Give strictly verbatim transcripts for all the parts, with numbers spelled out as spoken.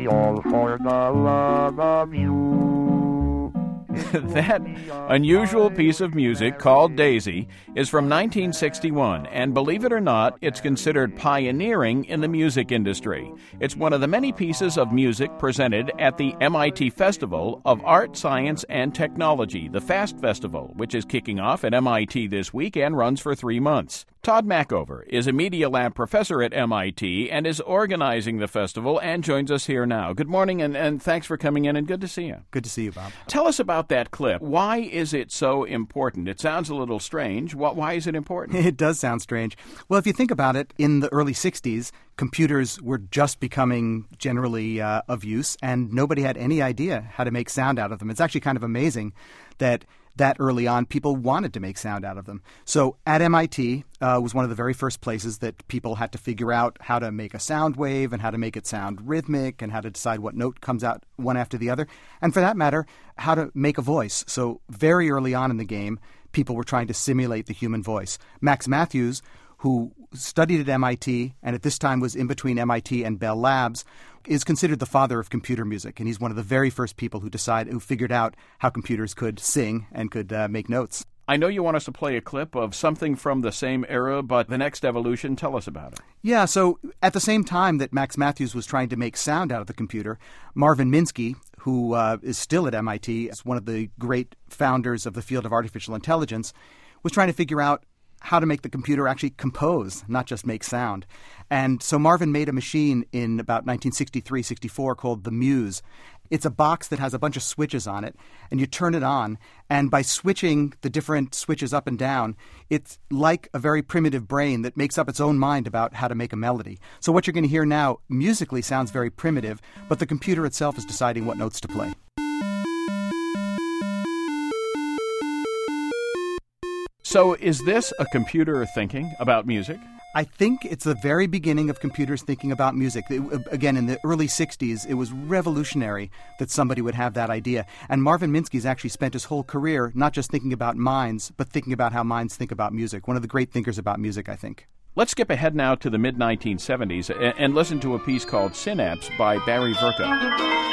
all for the love of you. That unusual piece of music called Daisy is from nineteen sixty-one, and believe it or not, it's considered pioneering in the music industry. It's one of the many pieces of music presented at the M I T Festival of Art, Science, and Technology, the FAST Festival, which is kicking off at M I T this week and runs for three months. Todd Mackover is a Media Lab professor at M I T and is organizing the festival and joins us here now. Good morning, and, and thanks for coming in, and good to see you. Good to see you, Bob. Tell us about that clip. Why is it so important? It sounds a little strange. Why is it important? It does sound strange. Well, if you think about it, in the early sixties, computers were just becoming generally uh, of use, and nobody had any idea how to make sound out of them. It's actually kind of amazing that that early on, people wanted to make sound out of them. So at M I T uh, was one of the very first places that people had to figure out how to make a sound wave and how to make it sound rhythmic and how to decide what note comes out one after the other. And for that matter, how to make a voice. So very early on in the game, people were trying to simulate the human voice. Max Mathews, who studied at M I T and at this time was in between M I T and Bell Labs, is considered the father of computer music, and he's one of the very first people who decided, who figured out how computers could sing and could uh, make notes. I know you want us to play a clip of something from the same era, but the next evolution, tell us about it. Yeah, so at the same time that Max Mathews was trying to make sound out of the computer, Marvin Minsky, who uh, is still at M I T, as one of the great founders of the field of artificial intelligence, was trying to figure out how to make the computer actually compose, not just make sound. And so Marvin made a machine in about nineteen sixty-three sixty-four called the Muse. It's a box that has a bunch of switches on it, and you turn it on, and by switching the different switches up and down, it's like a very primitive brain that makes up its own mind about how to make a melody. So what you're going to hear now musically sounds very primitive, but the computer itself is deciding what notes to play. So is this a computer thinking about music? I think it's the very beginning of computers thinking about music. It, again, in the early sixties, it was revolutionary that somebody would have that idea. And Marvin Minsky's actually spent his whole career not just thinking about minds, but thinking about how minds think about music. One of the great thinkers about music, I think. Let's skip ahead now to the mid nineteen seventies and, and listen to a piece called Synapse by Barry Vercoe.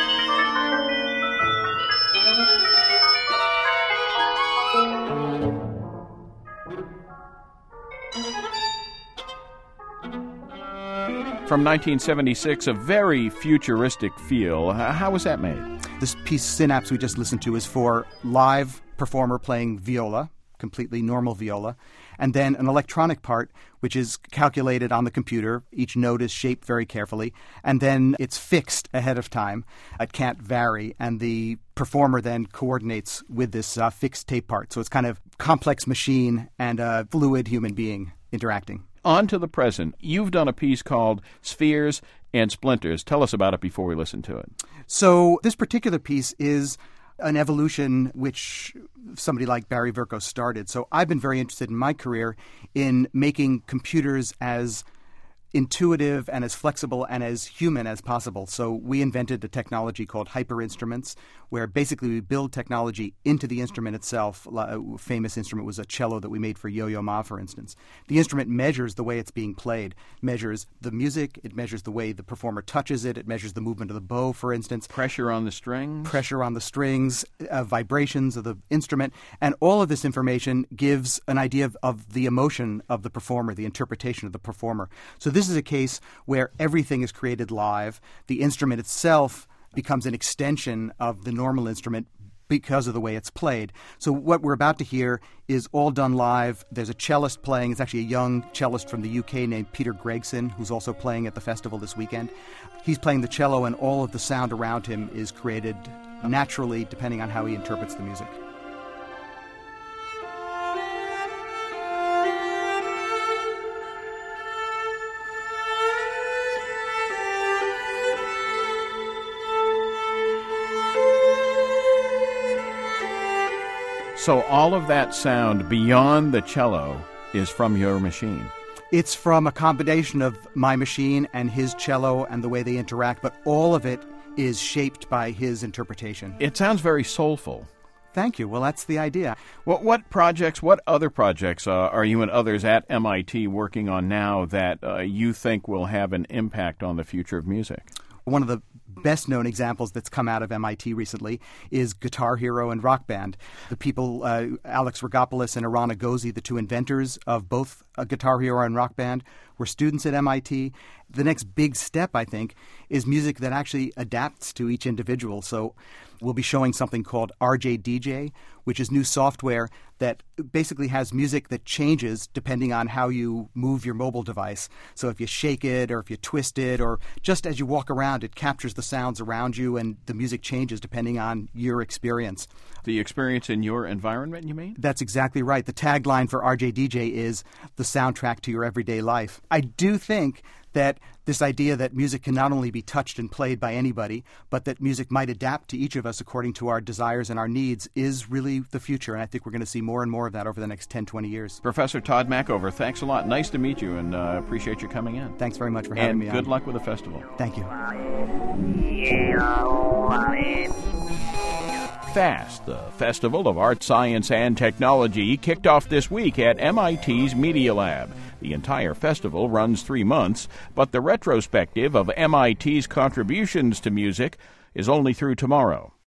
From nineteen seventy-six, a very futuristic feel. How was that made? This piece, Synapse, we just listened to, is for live performer playing viola, completely normal viola, and then an electronic part, which is calculated on the computer. Each note is shaped very carefully, and then it's fixed ahead of time. It can't vary, and the performer then coordinates with this uh, fixed tape part. So it's kind of complex machine and a fluid human being interacting. On to the present. You've done a piece called Spheres and Splinters. Tell us about it before we listen to it. So this particular piece is an evolution which somebody like Barry Vercoe started. So I've been very interested in my career in making computers as intuitive and as flexible and as human as possible. So we invented a technology called hyperinstruments, where basically we build technology into the instrument itself. A famous instrument was a cello that we made for Yo-Yo Ma, for instance. The instrument measures the way it's being played, measures the music, it measures the way the performer touches it, it measures the movement of the bow, for instance. Pressure on the strings. Pressure on the strings, uh, vibrations of the instrument, and all of this information gives an idea of, of the emotion of the performer, the interpretation of the performer. So this is a case where everything is created live. The instrument itself becomes an extension of the normal instrument because of the way it's played. So what we're about to hear is all done live. There's a cellist playing. It's actually a young cellist from the U K named Peter Gregson, who's also playing at the festival this weekend. He's playing the cello, and all of the sound around him is created naturally depending on how he interprets the music. So all of that sound beyond the cello is from your machine? It's from a combination of my machine and his cello and the way they interact, but all of it is shaped by his interpretation. It sounds very soulful. Thank you. Well, that's the idea. What, what projects, what other projects uh, are you and others at M I T working on now that uh, you think will have an impact on the future of music? One of the best-known examples that's come out of M I T recently is Guitar Hero and Rock Band. The people, uh, Alex Rogopoulos and Iran Agozi, the two inventors of both uh, Guitar Hero and Rock Band, were students at M I T. The next big step, I think, is music that actually adapts to each individual. So we'll be showing something called R J D J, which is new software that basically has music that changes depending on how you move your mobile device. So if you shake it or if you twist it or just as you walk around, it captures the sounds around you and the music changes depending on your experience. The experience in your environment, you mean? That's exactly right. The tagline for R J D J is the soundtrack to your everyday life. I do think that this idea that music can not only be touched and played by anybody, but that music might adapt to each of us according to our desires and our needs is really the future. And I think we're going to see more and more of that over the next ten, twenty years. Professor Todd Machover, thanks a lot. Nice to meet you, and uh, appreciate you coming in. Thanks very much for having and me on. And good luck with the festival. Thank you. FAST, the Festival of Art, Science, and Technology, kicked off this week at M I T's Media Lab. The entire festival runs three months, but the retrospective of M I T's contributions to music is only through tomorrow.